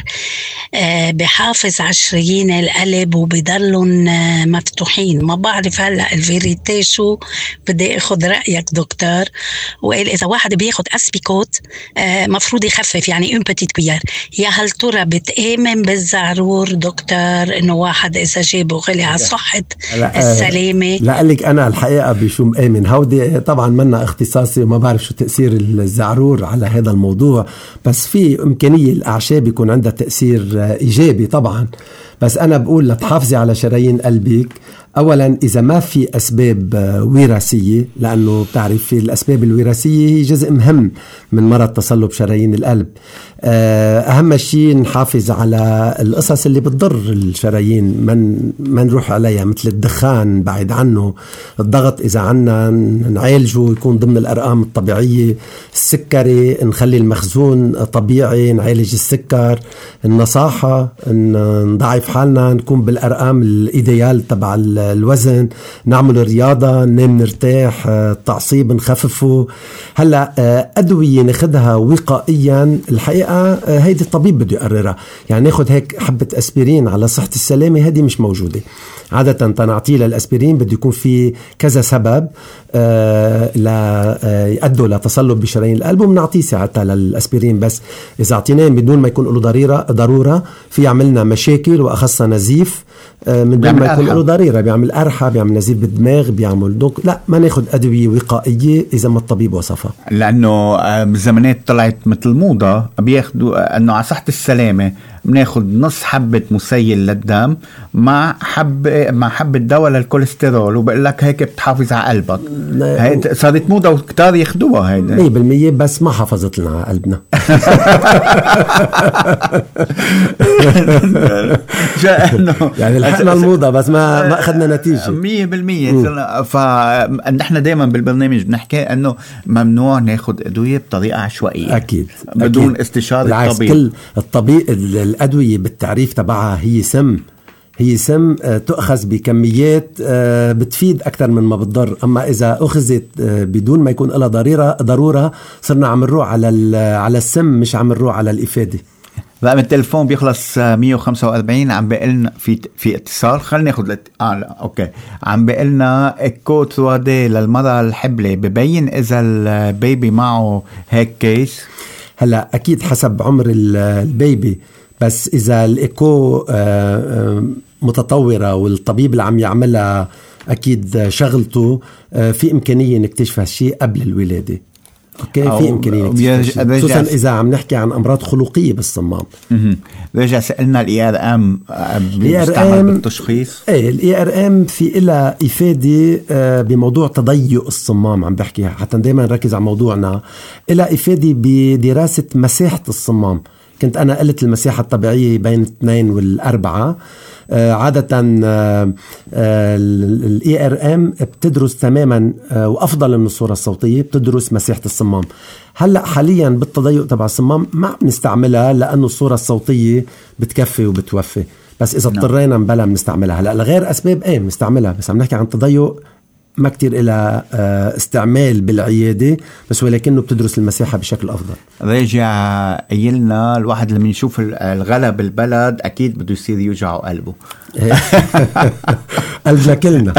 Speaker 5: بحافظ على شرايين القلب وبيضلن مفتوحين. ما بعرف هلأ الفيريتي شو، بدي أخذ رأيك دكتور. وقال إذا واحد بياخد أسبيكوت مفروض يخفف يعني un petit cuillère. يا هل ترى بتآمن بالزعرور دكتور إنه واحد إذا جابه غلي على صحة السلامة؟
Speaker 2: لا أقلك أنا الحقيقة بشو مآمن. هودي طبعا منا اختصاصي وما بعرف شو تأثير الزعرور على هذا الموضوع، بس في إمكانية الأعشاب يكون عندها تأثير إيجابي طبعا. بس أنا بقول لتحافظي على شرايين قلبك أولا إذا ما في أسباب وراثية، لأنه بتعرف في الأسباب الوراثية هي جزء مهم من مرض تصلب شرايين القلب. أهم شيء نحافظ على القصص اللي بتضر الشرايين، من ما نروح عليها، مثل الدخان بعد عنه، الضغط إذا عنا نعالجه يكون ضمن الأرقام الطبيعية، السكري نخلي المخزون طبيعي نعالج السكر، النصاحة نضعف حالنا نكون بالأرقام الإيديال تبع الوزن، نعمل رياضة، ننام نرتاح، التعصيب نخففه. هلأ أدوية ناخدها وقائيا الحقيقة هيدي الطبيب بده يقررها، يعني ناخد هيك حبة أسبرين على صحة السلامة هذه مش موجودة. عادة تنعطيه للأسبرين بده يكون في كذا سبب آه لا آه يؤدوا لتصلب بشرايين القلب، ومنعطيه ساعتها للأسبرين. بس إذا اعطيناه بدون ما يكون له ضريرة ضرورة في يعملنا مشاكل، وأخص نزيف من دون ما يكون له ضريرة، بيعمل أرحى، بيعمل نزيف بالدماغ، بيعمل دوك. لا، ما ناخد أدوية وقائية إذا ما الطبيب وصفها،
Speaker 1: لأنه بالزمانات طلعت مثل موضة بياخدوا أنه على صحة السلامة بناخد نص حبة مسيل للدم مع حبة مع حبة دواء للكوليسترول، وبقول لك هيك بتحافظ على قلبك. هيك صارت موضة وكتار ياخدوها هيدا
Speaker 2: مية بالمية، بس ما حافظت لنا على قلبنا. يعني لحقنا الموضة بس ما ما أخذنا نتيجة
Speaker 1: مية بالمية. فنحن دايما بالبرنامج بنحكي أنه ممنوع ناخد أدوية بطريقة عشوائية،
Speaker 2: أكيد
Speaker 1: بدون
Speaker 2: أكيد.
Speaker 1: استشارة الطبيب.
Speaker 2: كل الطبيب الأدوية بالتعريف تبعها هي سم، هي سم تؤخذ بكميات بتفيد أكثر من ما بتضر. أما إذا أخذت بدون ما يكون لها ضريرة ضرورة صرنا عم نروح على على السم، مش عم نروح على الإفادة.
Speaker 1: رقم التلفون بيخلص مية وخمسة وأربعين. عم بقلنا في في اتصال، خلينا ناخد لت... آه اوكي. عم بقلنا ايكو ثري دي للمرأة الحبلة ببين اذا البيبي معه هيك كيس.
Speaker 2: هلا اكيد حسب عمر البيبي، بس اذا الايكو متطورة والطبيب اللي عم يعملها اكيد شغلته، في امكانية نكتشف هالشيء قبل الولادة. اوكي، في امكانيه، خصوصا اذا عم نحكي عن امراض خلقيه بالصمام.
Speaker 1: رجع سالنا الاي ار ام بيستعمل بالتشخيص.
Speaker 2: ايه، الاي ار ام في لها افاده بموضوع تضيق الصمام، عم بحكي حتى دائما نركز على موضوعنا. لها افاده بدراسه مساحه الصمام. كنت انا قلت المساحه الطبيعيه بين اثنين والأربعة. آه عادة الاي ار ام بتدرس تماما آه وافضل من الصورة الصوتية، بتدرس مساحة الصمام. هلأ حاليا بالتضيق تبع الصمام ما بنستعملها لأنه الصورة الصوتية بتكفي وبتوفي، بس إذا اضطرينا بلا بنستعملها. هلأ لغير أسباب ايه بنستعملها، بس عم نحكي عن تضيق ما كتير إلى استعمال بالعيادة، بس ولكنه بتدرس المساحة بشكل أفضل.
Speaker 1: راجع قيلنا الواحد لما يشوف الغلا بالبلد أكيد بده يصير يوجعه قلبه.
Speaker 2: قلبنا كلنا.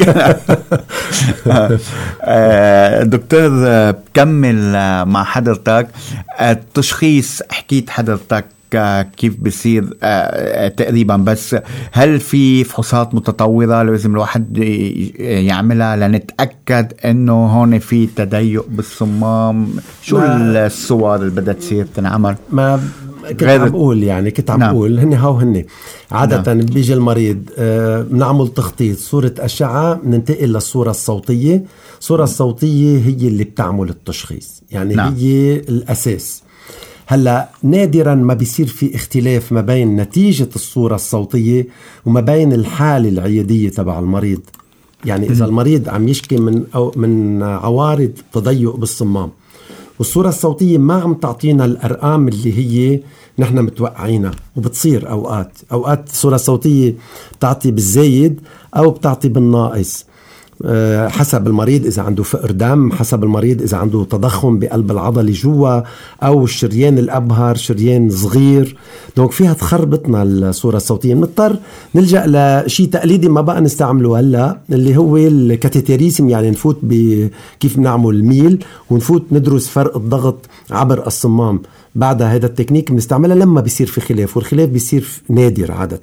Speaker 1: دكتور بكمل مع حضرتك التشخيص. حكيت حضرتك كيف بيصير تقريبا، بس هل في فحوصات متطورة لازم الواحد يعملها لنتأكد انه هون في تضيق بالصمام؟ شو الصور اللي بدها تصير تنعمل؟
Speaker 2: ما كنت عم بقول يعني كنت عم بقول نعم. هن هاو هن عادة نعم. بيجي المريض بنعمل تخطيط صورة أشعة، ننتقل للصورة الصوتية. الصورة الصوتية هي اللي بتعمل التشخيص، يعني نعم. هي الأساس. هلا نادرا ما بيصير في اختلاف ما بين نتيجة الصورة الصوتية وما بين الحالة العيادية تبع المريض. يعني إذا المريض عم يشكي من أو من عوارض تضيق بالصمام والصورة الصوتية ما عم تعطينا الأرقام اللي هي نحن متوقعينها، وبتصير أوقات أوقات الصورة الصوتية بتعطي بالزايد أو بتعطي بالناقص حسب المريض، إذا عنده فقر دم، حسب المريض إذا عنده تضخم بقلب العضلة جوا، أو الشريان الأبهر شريان صغير. دونك فيها تخربطنا الصورة الصوتية. نضطر نلجأ لشيء تقليدي ما بقى نستعمله هلا، اللي هو الكاتيتيريزم. يعني نفوت بكيف نعمل ميل ونفوت ندرس فرق الضغط عبر الصمام. بعدها هذا التكنيك بنستعملها لما بيصير في خلاف، والخلاف بيصير نادر عادة.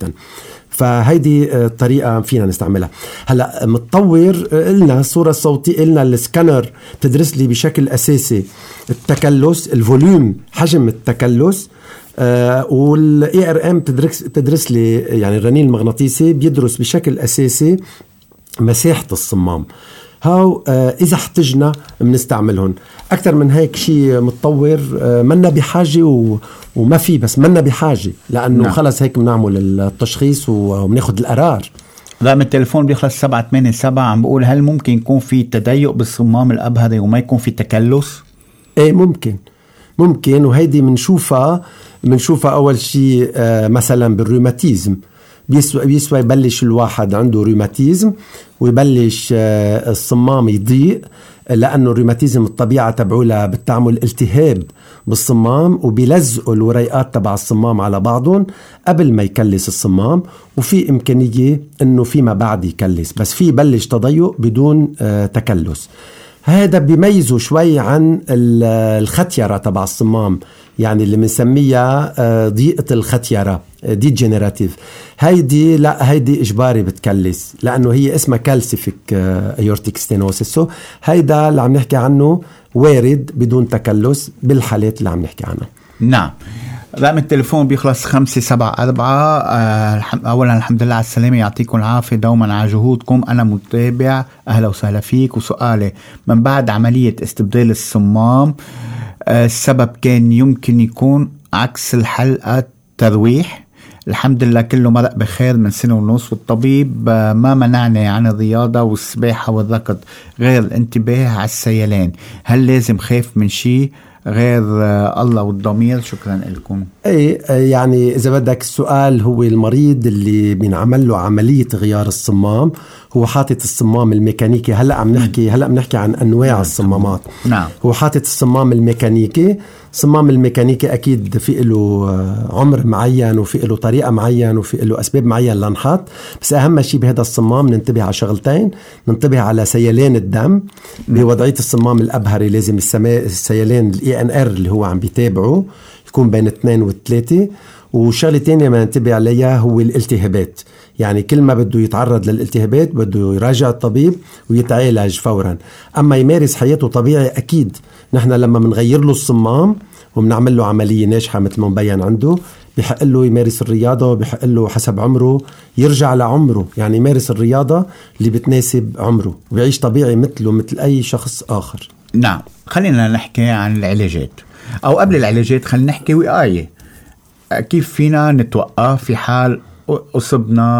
Speaker 2: فهيدي الطريقة فينا نستعملها. هلأ متطور قلنا الصورة الصوتية، قلنا السكانر تدرس لي بشكل أساسي التكلس، الفوليوم، حجم التكلس. آه والاي ار ام تدرس تدرس لي يعني الرنين المغناطيسي بيدرس بشكل أساسي مساحة الصمام. هاو آه إذا احتجنا بنستعملهم. أكثر من هيك شيء متطور آه منا بحاجة و وما في، بس منا بحاجة لأنه نعم. خلص هيك بنعمل التشخيص وبناخد القرار.
Speaker 1: رقم التليفون بيخلص سبعة ثمانية سبعة. عم بقول هل ممكن يكون في تضيق بالصمام الأبهري وما يكون في تكلس؟
Speaker 2: ايه ممكن ممكن وهيدي منشوفها منشوفها أول شيء آه مثلا بالروماتيزم. بيسوى, بيسوى يبلش الواحد عنده روماتيزم ويبلش آه الصمام يضيق، لأنه الروماتيزم الطبيعة تبعولها بتعمل التهاب بالصمام وبيلزقوا الوريقات تبع الصمام على بعضهم قبل ما يكلس الصمام، وفي إمكانية أنه فيما بعد يكلس، بس في يبلش تضيق بدون آه تكلس. هذا بيميزه شوي عن الختيرة تبع الصمام، يعني اللي بنسميها ضيقة الختيرة دي جينيراتيف. هيدي لا، هيدي إجباري بتكلس لأنه هي اسمها كالسيفيك ايورتيك ستينوسيس. هيدا اللي عم نحكي عنه وارد بدون تكلس بالحالات اللي عم نحكي عنها.
Speaker 1: نعم. رقم التليفون بيخلص خمسة سبعة أربعة. أه أولا الحمد لله على السلامة، يعطيكم العافية دوما على جهودكم. أنا متابع، أهلا وسهلا فيك. وسؤالي، من بعد عملية استبدال الصمام أه السبب كان يمكن يكون عكس الحلقة ترويح. الحمد لله كله مرق بخير من سنة ونص، والطبيب أه ما منعني عن الرياضة والسباحة والركض غير الانتباه على السيلان. هل لازم خاف من شيء غير الله والضمير؟ شكرا لكم.
Speaker 2: اي يعني اذا بدك السؤال هو المريض اللي بينعمل له عمليه غيار الصمام، هو حاطط الصمام الميكانيكي. هلا عم نحكي هلا بنحكي عن انواع نعم. الصمامات.
Speaker 1: نعم.
Speaker 2: هو حاطط الصمام الميكانيكي. الصمام الميكانيكي اكيد في له عمر معين وفي له طريقه معين وفي له اسباب معين لنحط. بس اهم شيء بهذا الصمام ننتبه على شغلتين. ننتبه على سيلان الدم بوضعيه الصمام الابهري. لازم السيلان الاي ان ار اللي هو عم بيتابعه يكون بين اثنين وثلاثة. وشغله تانية ما ننتبه عليها هو الالتهابات. يعني كل ما بده يتعرض للالتهابات بده يراجع الطبيب ويتعالج فورا. أما يمارس حياته طبيعي أكيد. نحن لما منغير له الصمام ومنعمل له عملية ناجحة مثل ما مبين عنده، بحق له يمارس الرياضة، بحق له حسب عمره يرجع لعمره. يعني يمارس الرياضة اللي بتناسب عمره ويعيش طبيعي مثله مثل أي شخص آخر.
Speaker 1: نعم. خلينا نحكي عن العلاجات، أو قبل العلاجات خلينا نحكي وقاية. كيف فينا نتوقع في حال أصبنا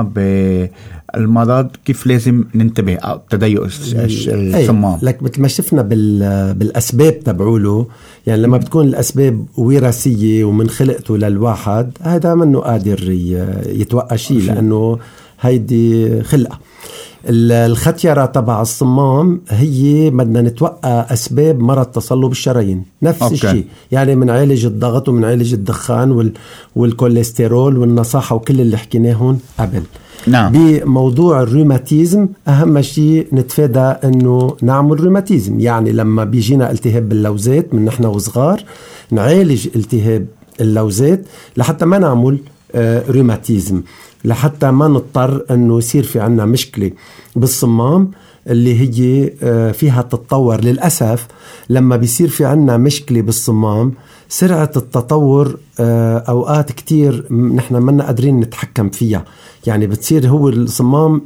Speaker 1: بالمرض؟ كيف لازم ننتبه أو تضيق الصمام؟
Speaker 2: لك مثل ما شفنا بالأسباب تبعوله. يعني لما بتكون الأسباب وراثية ومن خلقته للواحد، هذا منه قادر يتوقع شيء لأنه هيدي خلقة. الختيرة تبع الصمام هي بدنا نتوقع أسباب مرض تصلب الشرايين. نفس أوكي. الشيء يعني من عالج الضغط ومن عالج الدخان وال... والكوليسترول والنصاحة وكل اللي حكيناهن قبل.
Speaker 1: نعم.
Speaker 2: بموضوع الروماتيزم أهم شيء نتفادى أنه نعمل روماتيزم. يعني لما بيجينا التهاب باللوزات من نحن وصغار نعالج التهاب اللوزات لحتى ما نعمل آه روماتيزم، لحتى ما نضطر أنه يصير في عنا مشكلة بالصمام اللي هي فيها تتطور. للأسف لما بيصير في عنا مشكلة بالصمام سرعة التطور أوقات كتير نحن منا قادرين نتحكم فيها. يعني بتصير هو الصمام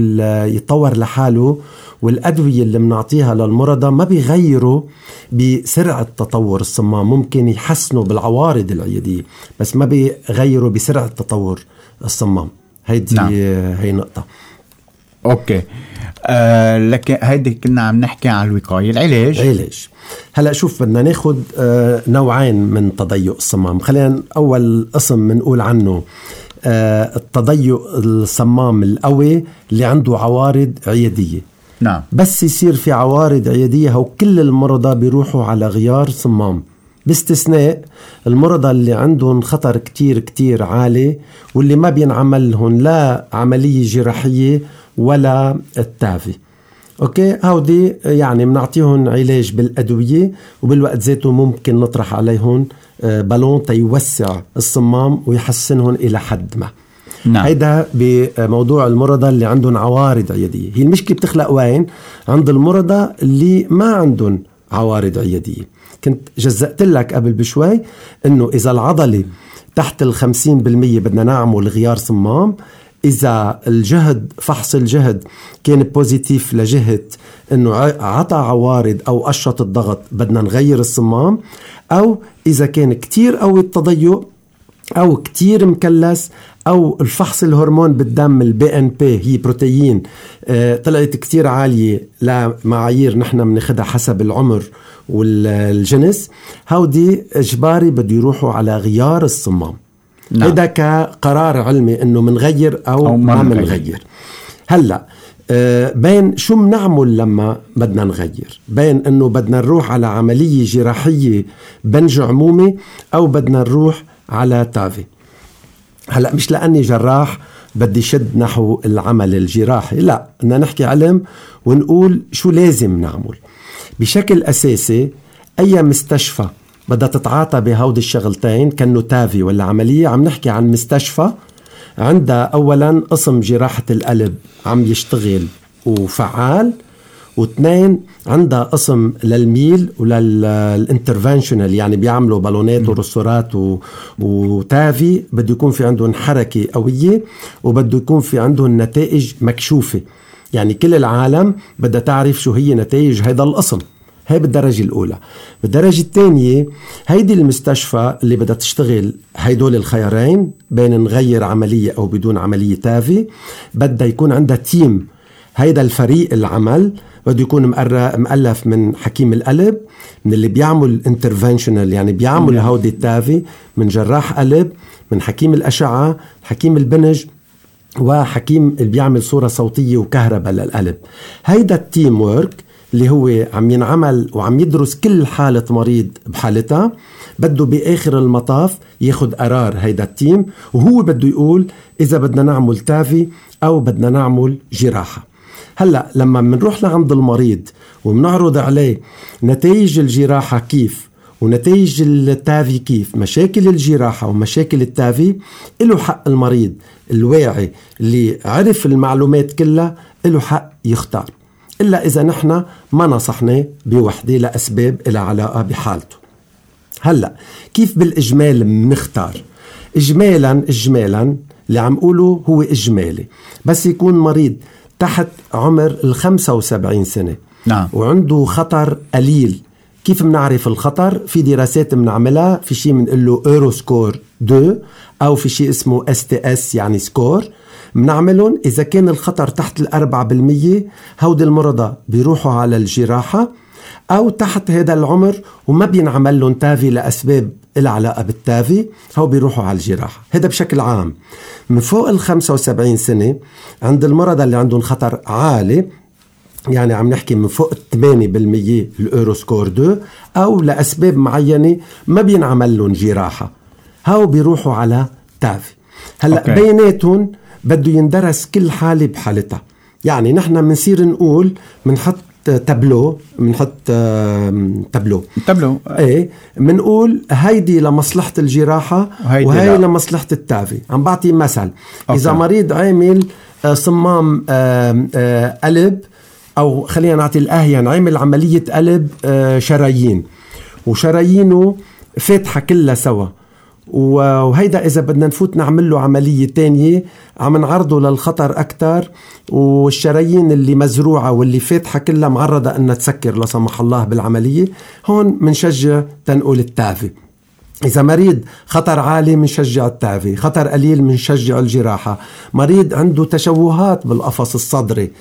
Speaker 2: يتطور لحاله، والأدوية اللي منعطيها للمرضى ما بيغيروا بسرعة تطور الصمام. ممكن يحسنوا بالعوارض العيادية بس ما بيغيروا بسرعة تطور الصمام. هيدي نعم. هي نقطة.
Speaker 1: أوكي. آه لكن هيدي كنا عم نحكي عن الوقاية. العلاج
Speaker 2: علاج هلأ شوف بدنا ناخد آه نوعين من تضيق الصمام. خلينا أول قسم منقول عنه آه التضيق الصمام القوي اللي عنده عوارض عيادية.
Speaker 1: نعم.
Speaker 2: بس يصير في عوارض عيادية هو كل المرضى بيروحوا على غيار صمام، باستثناء المرضى اللي عندهم خطر كتير كتير عالي واللي ما بينعمل لهم لا عملية جراحية ولا التافي. أوكي، هودي يعني بنعطيهم علاج بالأدوية، وبالوقت ذاته ممكن نطرح عليهم بالون تيوسع الصمام ويحسنهم إلى حد ما.
Speaker 1: نعم.
Speaker 2: هيدا بموضوع المرضى اللي عندهم عوارض عيادية. هي المشكلة بتخلق وين؟ عند المرضى اللي ما عندهم عوارض عيادية. كنت جزأت لك قبل بشوي إنه إذا العضلة تحت الخمسين بالمية بدنا نعمل غيار صمام. إذا الجهد فحص الجهد كان بوزيتيف لجهة إنه عطى عوارض أو قشط الضغط بدنا نغير الصمام. أو إذا كان كتير قوي التضيق أو كتير مكلس أو الفحص الهرمون بالدم البي ان بي هي بروتين آه طلعت كتير عالية لمعايير نحن بناخدها حسب العمر والجنس، هودي إجباري بده يروحوا على غيار الصمام. نعم. هذا كقرار علمي إنه منغير أو, أو ما منغير. هلأ آه بين شو منعمل لما بدنا نغير؟ بين إنه بدنا نروح على عملية جراحية بنج عمومي أو بدنا نروح على تافي. هلأ مش لأني جراح بدي شد نحو العمل الجراحي، لا، بدنا نحكي علم ونقول شو لازم نعمل. بشكل أساسي أي مستشفى بدها تتعاطى بهود الشغلتين كأنه تافي ولا عملية، عم نحكي عن مستشفى عندها أولا قسم جراحة القلب عم يشتغل وفعال، واثنين عندها قسم للميل وللانترفنشنال يعني بيعملوا بالونات ورسورات و... وتافي بده يكون في عندهم حركة قوية وبده يكون في عندهم نتائج مكشوفة. يعني كل العالم بدها تعرف شو هي نتائج هذا القسم. هاي بالدرجة الأولى. بالدرجة الثانية هيدي المستشفى اللي بدها تشتغل هيدول الخيارين بين نغير عملية أو بدون عملية تافي، بدها يكون عندها تيم. هيدا الفريق العمل بده يكون مؤلف من حكيم القلب، من اللي بيعمل انترفنشنال يعني بيعمل هودي التافي، من جراح قلب، من حكيم الأشعة، حكيم البنج، وحكيم اللي بيعمل صورة صوتية وكهرباء للقلب. هيدا التيم وورك اللي هو عم ينعمل وعم يدرس كل حالة مريض بحالتها، بده بآخر المطاف ياخد قرار هيدا التيم، وهو بده يقول إذا بدنا نعمل تافي أو بدنا نعمل جراحة. هلأ لما منروح لعند المريض ومنعرض عليه نتائج الجراحة كيف ونتائج التافي كيف، مشاكل الجراحة ومشاكل التافي، له حق المريض الواعي اللي عرف المعلومات كلها له حق يختار، إلا إذا نحن ما نصحنا بوحدة لأسباب إلى علاقة بحالته. هلأ كيف بالإجمال منختار؟ إجمالا إجمالا اللي عم قوله هو إجمالي، بس يكون مريض تحت عمر الخمسة وسبعين سنة
Speaker 1: نعم.
Speaker 2: وعنده خطر قليل. كيف منعرف الخطر؟ في دراسات منعملها، في شيء منقله اورو سكور اثنين أو في شيء اسمه اس تي اس يعني سكور، منعملهم. إذا كان الخطر تحت الأربعة بالمية هود المرضى بيروحوا على الجراحة، أو تحت هذا العمر وما بينعمل لهم تافي لأسباب العلاقة بالتافي هو بيروحوا على الجراحة. هذا بشكل عام. من فوق الخمسة وسبعين سنة عند المرضى اللي عندهم خطر عالي، يعني عم نحكي من فوق ثمانية بالمية الأورو سكور اثنين، أو لأسباب معينة ما بينعمل لهم جراحة، هاو بيروحوا على تافي. هلأ بيناتهم بده يندرس كل حالة بحالتها. يعني نحن منصير نقول منحط تابلو منحط تابلو
Speaker 1: تابلو
Speaker 2: ايه منقول هيدي لمصلحة الجراحة وهي لا. لمصلحة التافي. عم بعطي مثل. أوكي. إذا مريض عامل صمام قلب، أو خلينا نعطي الأهين عامل عملية قلب شرايين وشرايينه فاتحة كلها سوا، وهيدا إذا بدنا نفوت نعمل له عملية تانية عم نعرضه للخطر أكتر، والشرايين اللي مزروعة واللي فاتحة كلها معرضة أن تسكر لا سمح الله بالعملية، هون منشجع تنقل التافي. إذا مريض خطر عالي منشجع التافي، خطر قليل منشجع الجراحة. مريض عنده تشوهات بالقفص الصدري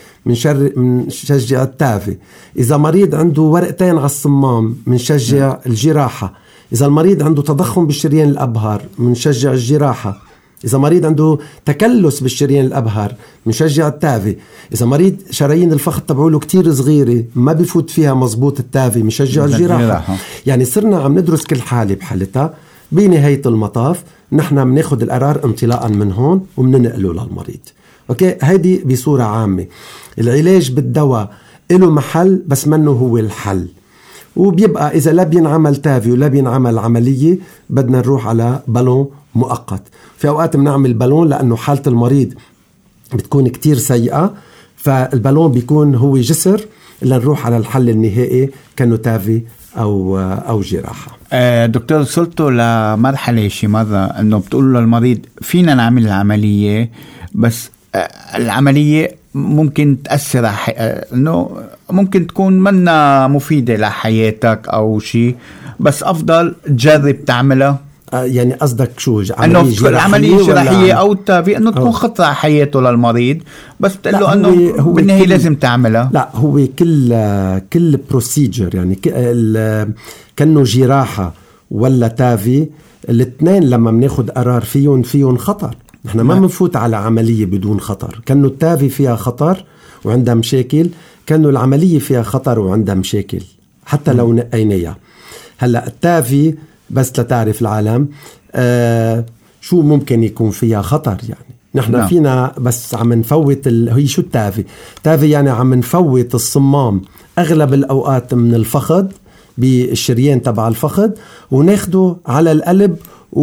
Speaker 2: منشجع التافي. إذا مريض عنده ورقتين على الصمام منشجع الجراحة. إذا المريض عنده تضخم بالشريان الأبهر منشجع الجراحة. إذا مريض عنده تكلس بالشريان الأبهر منشجع التافي. إذا مريض شرايين الفخذ تبعوله كتير صغيرة ما بيفوت فيها مزبوط التافي منشجع الجراحة. يعني صرنا عم ندرس كل حالة بحالتها. بنهاية المطاف نحن مناخد القرار انطلاقا من هون ومننقله للمريض. أوكي، هيدي بصورة عامة. العلاج بالدواء له محل بس منه هو الحل، وبيبقى إذا لا بينعمل تافي ولا بينعمل عملية بدنا نروح على بالون مؤقت. في أوقات بنعمل بالون لأنه حالة المريض بتكون كتير سيئة، فالبالون بيكون هو جسر لنروح على الحل النهائي كأنه تافي أو أو جراحة.
Speaker 1: آه دكتور، وصلتوا لمرحلة شي مرة أنه بتقول للمريض فينا نعمل العملية، بس آه العملية ممكن تأثر ح... أنه ممكن تكون منا مفيدة لحياتك أو شيء، بس أفضل تجرب تعملها؟
Speaker 2: آه يعني قصدك شو؟
Speaker 1: عملية جراحية جراحية أو تافي أنه تكون خطرة حياته للمريض، بس بتقول له أنه بالنهاية لازم تعملها؟
Speaker 2: لا، هو كل كل بروسيجر يعني كأنه جراحة ولا تافي، الاثنين لما بناخد قرار فيهم فيهم خطر. نحن ما منفوت على عملية بدون خطر. كأنه التافي فيها خطر وعندها مشاكل، كأنه العملية فيها خطر وعندها مشاكل حتى لو نقيناها. هلأ التافي بس لتعرف العالم آه شو ممكن يكون فيها خطر. يعني نحن نعم. فينا بس عم نفوت ال... هي شو التافي؟ تافي يعني عم نفوت الصمام أغلب الأوقات من الفخذ بالشريان تبع الفخذ، وناخده على القلب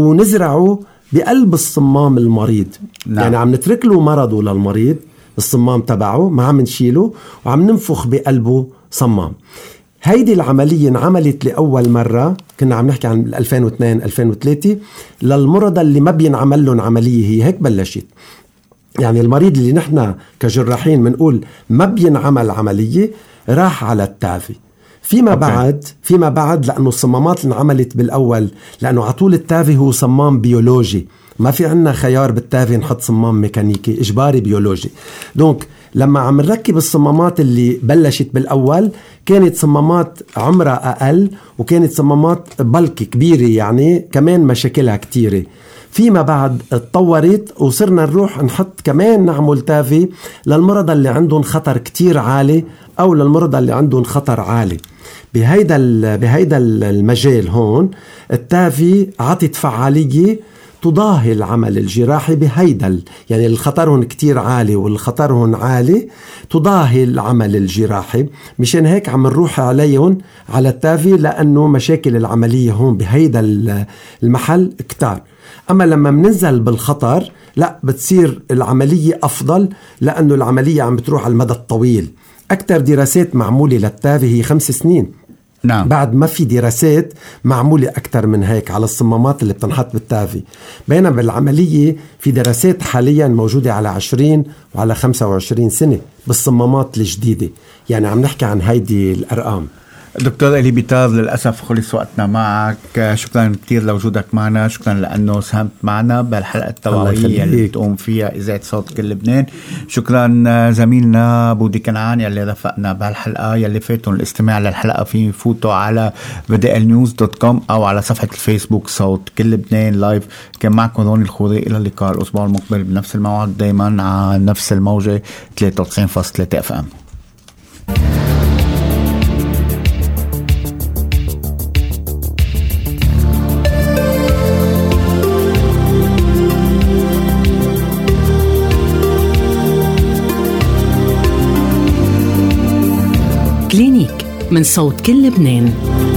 Speaker 2: ونزرعه بقلب الصمام المريض. نعم. يعني عم نترك له مرضه للمريض، الصمام تبعه ما عم نشيله وعم ننفخ بقلبه صمام. هيدي العملية انعملت لأول مرة، كنا عم نحكي عن ألفين واثنين ألفين وثلاثة، للمرضى اللي ما بينعمل لهم عملية. هي هيك بلشت. يعني المريض اللي نحن كجراحين منقول ما بينعمل عملية راح على التافي. فيما أوكي. بعد فيما بعد لأنه الصمامات اللي انعملت بالأول، لأنه عطول التافي هو صمام بيولوجي، ما في عنا خيار بالتافي نحط صمام ميكانيكي، إجباري بيولوجي. دونك لما عم نركب الصمامات اللي بلشت بالأول كانت صمامات عمرها أقل، وكانت صمامات بلك كبيرة، يعني كمان مشاكلها كتيرة. فيما بعد اتطورت وصرنا نروح نحط كمان نعمل تافي للمرضى اللي عندهم خطر كتير عالي أو للمرضى اللي عندهم خطر عالي. بهيدا بهيدا المجال هون التافي عطت فعالية تضاهي العمل الجراحي بهيدا، يعني الخطرهم كتير عالي والخطرهم عالي تضاهي العمل الجراحي. مشان هيك عم نروح عليهم على التافي، لأنه مشاكل العملية هون بهيدا المحل كتار. أما لما مننزل بالخطر لا، بتصير العملية أفضل، لأنه العملية عم بتروح على المدى الطويل. أكتر دراسات معمولة للتافي هي خمس سنين. نعم. بعد ما في دراسات معمولة أكتر من هيك على الصمامات اللي بتنحط بالتافي، بينما بالعملية في دراسات حاليا موجودة على عشرين وعلى خمسة وعشرين سنة بالصمامات الجديدة. يعني عم نحكي عن هيدي الأرقام.
Speaker 1: دكتور إلي بيطار، للأسف خلص وقتنا معك. شكرا كتير لوجودك معنا، شكرا لأنه ساهمت معنا بالحلقة التوعوية اللي تقوم فيها إذاعة صوت كل لبنان. شكرا زميلنا بودي كنعان يلي رفقنا بهالحلقة. يلي فاتوا الاستماع للحلقة في فوتوا على بدل نيوز دوت كوم أو على صفحة الفيسبوك صوت كل لبنان لايف. كان معكم روني الخوري، إلى اللقاء الأسبوع المقبل بنفس الموعد، دايما على نفس الموجة ثلاثة وتسعين فاصلة ثلاثة اف ام.
Speaker 6: كلينيك من صوت كل لبنان.